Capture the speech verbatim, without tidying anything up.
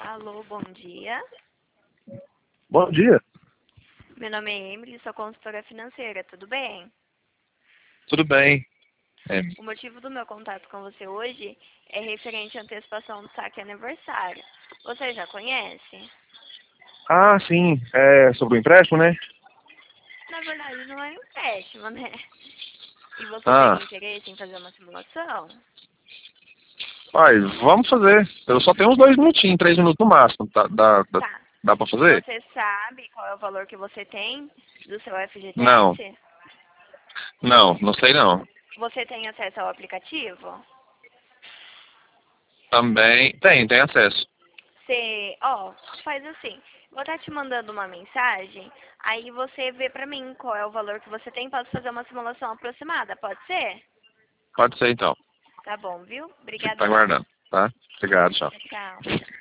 Alô, bom dia. Bom dia. Meu nome é Emily, sou consultora financeira, tudo bem? Tudo bem? É, O motivo do meu contato com você hoje é referente à antecipação do saque aniversário. Você já conhece? Ah, sim. É sobre o empréstimo, né? Na verdade, não é um empréstimo, né? E você Ah, teria interesse em fazer uma simulação? pai, vamos fazer. Eu só tenho uns dois minutinhos, três minutos no máximo. Tá, dá, dá, Tá. dá pra fazer? Você sabe qual é o valor que você tem do seu Não, F G T S? não, não sei não. Você tem acesso ao aplicativo? Também tem, tem acesso. Você, ó, faz assim, vou estar te mandando uma mensagem, aí você vê pra mim qual é o valor que você tem, posso fazer uma simulação aproximada, pode ser? Pode ser então. Tá bom, viu? Fico tá Obrigadão. aguardando, tá? Obrigado, tchau. Tchau.